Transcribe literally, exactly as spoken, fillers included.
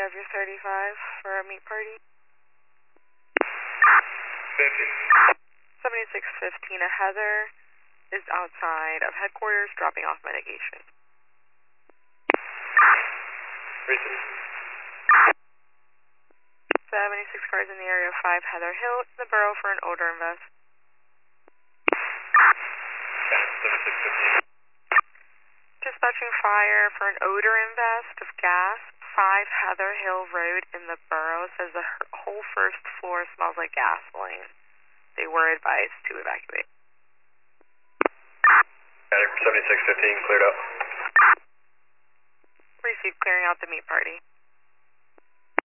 five, you're thirty-five for a meat party. fifty. seventy-six fifteen, a Heather is outside of headquarters dropping off medication. Recent. seventy-six cars in the area of five Heather Hill in the borough for an odor invest. seventy-six fifteen. Dispatching fire for an odor invest of gas, five Heather Hill Road in the borough. Says the whole first floor smells like gasoline. They were advised to evacuate. seventy-six fifteen, cleared up. Received, clearing out the meat party.